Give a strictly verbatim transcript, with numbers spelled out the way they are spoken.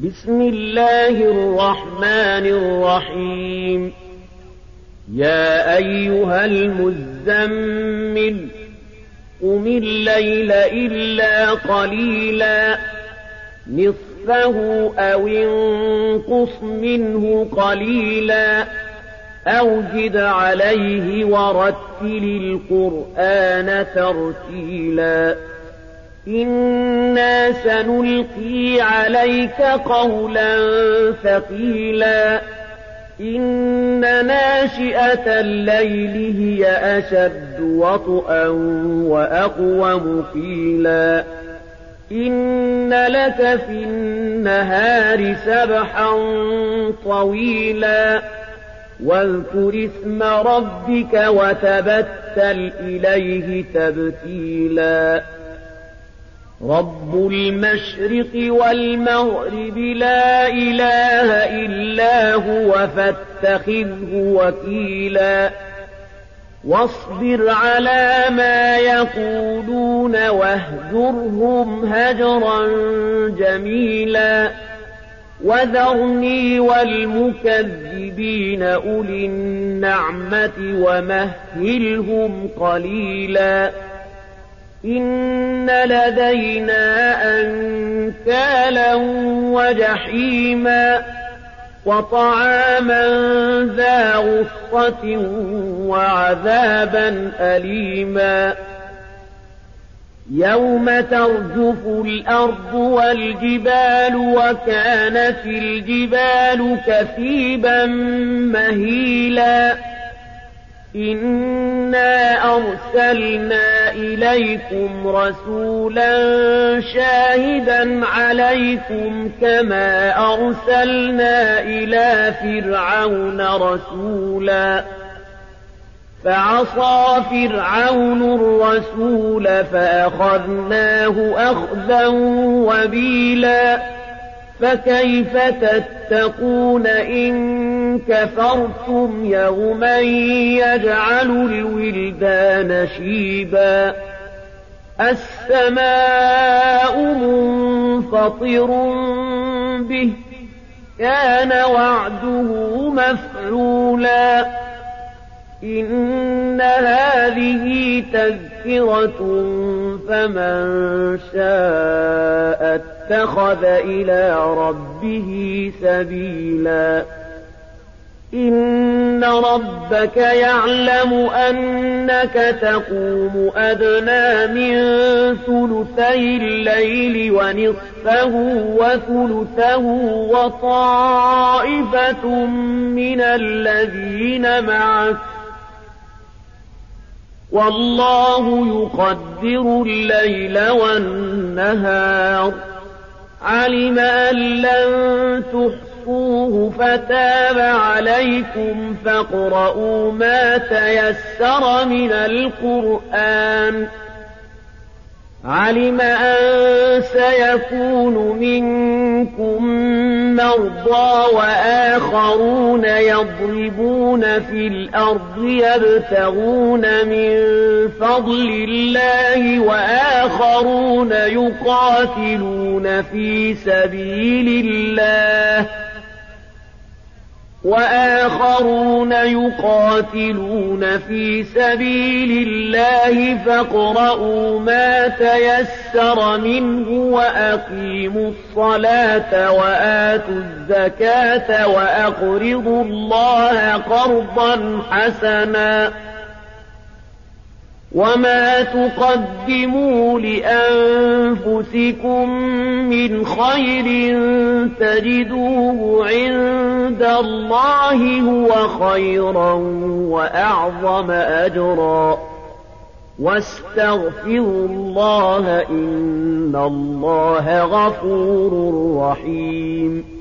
بسم الله الرحمن الرحيم. يا أيها المزمل قم الليل إلا قليلا نصفه أو انقص منه قليلا أو زد عليه ورتل القرآن ترتيلا إنا سنلقي عليك قولا ثقيلا إن ناشئة الليل هي أشد وطئا وأقوم قيلا إن لك في النهار سبحا طويلا واذكر اسم ربك وتبتل إليه تبتيلا رب المشرق والمغرب لا إله إلا هو فاتخذه وكيلا واصبر على ما يقولون واهجرهم هجرا جميلا وذرني والمكذبين أولي النعمة ومهلهم قليلا إن لدينا أنكالا وجحيما وطعاما ذا غصة وعذابا أليما يوم ترجف الأرض والجبال وكانت الجبال كثيبا مهيلا إنا أرسلنا إليكم رسولا شاهدا عليكم كما أرسلنا إلى فرعون رسولا فعصى فرعون الرسول فأخذناه أخذا وبيلا فكيف تتقون إن كفرتم يوما يجعل الولدان شيبا السماء منفطر به كان وعده مفعولا إن هذه تذكرة فمن شاء اتخذ إلى ربه سبيلا إن ربك يعلم أنك تقوم أدنى من ثلثي الليل ونصفه وثلثه وطائفة من الذين معك والله يقدر الليل والنهار علم أن لن تحصوه فتاب عليكم فاقرؤوا ما تيسر من القرآن علم أن سيكون منكم مرضى وآخرون يضربون في الأرض يبتغون من فضل الله وآخرون يقاتلون في سبيل الله وآخرون يقاتلون في سبيل الله فاقرؤوا ما تيسر منه وأقيموا الصلاة وآتوا الزكاة وأقرضوا الله قرضا حسنا وما تقدموا لأنفسكم من خير تجدوه عند الله هو خيرا وأعظم أجرا واستغفروا الله إن الله غفور رحيم